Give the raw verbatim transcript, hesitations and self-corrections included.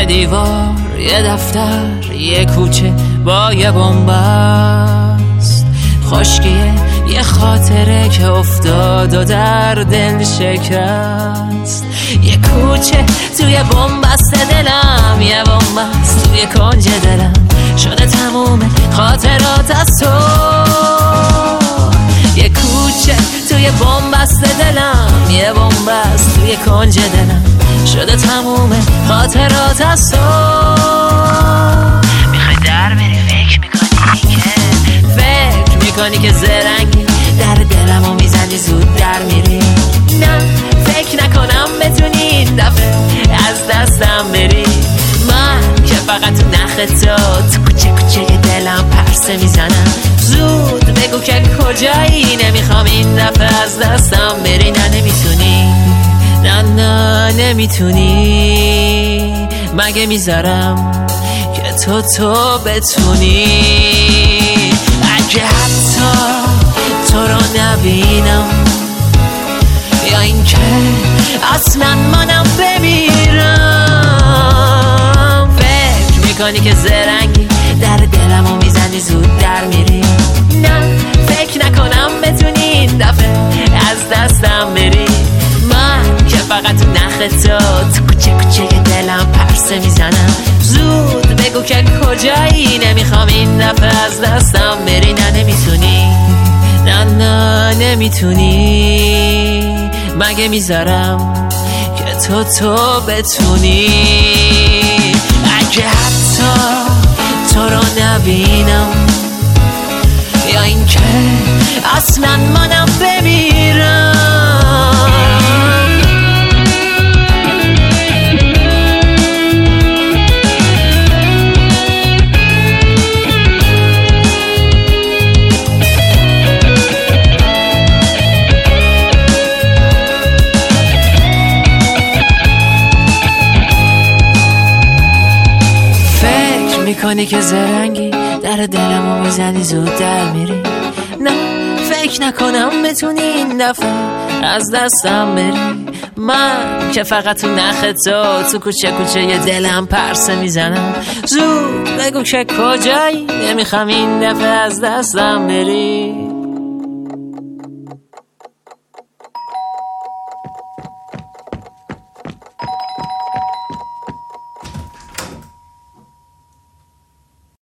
یه دیوار، یه دفتر، یه کوچه با یه بن‌بست. خشکیه یه خاطره که افتاد و در دل شکست. یه کوچه توی بن‌بست دلم، یه بن‌بست توی کنج دلم، شده تموم خاطرات از تو. یه کوچه توی بن‌بست دلم، یه بن‌بست توی کنج دلم، شده تموم خاطرات از تو. میخوای در بری فکر میکنی که فکر میکنی که زرنگی، در دلمو میزنی زود در میری. نه فکر نکنم بتونی این دفعه از دستم بری. من که فقط تو نخ تو تو کوچه کوچه دلم پرسه میزنم. زود بگو که کجایی، نمیخوام این دفعه از دستم بری. نه نمیتونی، نه نه نمیتونی، مگه میذارم که تو تو بتونی. اگه حتی تو رو نبینم، یا این که اصلا منم بمیرم، فکر میکنی که زرنگی، در دلمو میزنی زود در میری. نه فکر نکنم بتونی این دفعه از دستم بری. من که فقط تو نخ تو تو کوچه کوچه دلم پرسه میزنم. زود بگو که کجایی، نمیخوام این دفعه از دستم بری. نه نمیتونی، نه نه نمیتونی، مگه میذارم که تو تو بتونی. اگه حتی تو رو نبینم، یا این که اصلا منم بمیرم. میکنی که زرنگی، در دلمو میزنی زود در میری. نه فکر نکنم بتونی این دفعه از دستم بری. من که فقط تو نخ تو تو کوچه کوچه یه دلم پرسه میزنم. زود بگو که کجایی، نمیخوام این دفعه از دستم بری.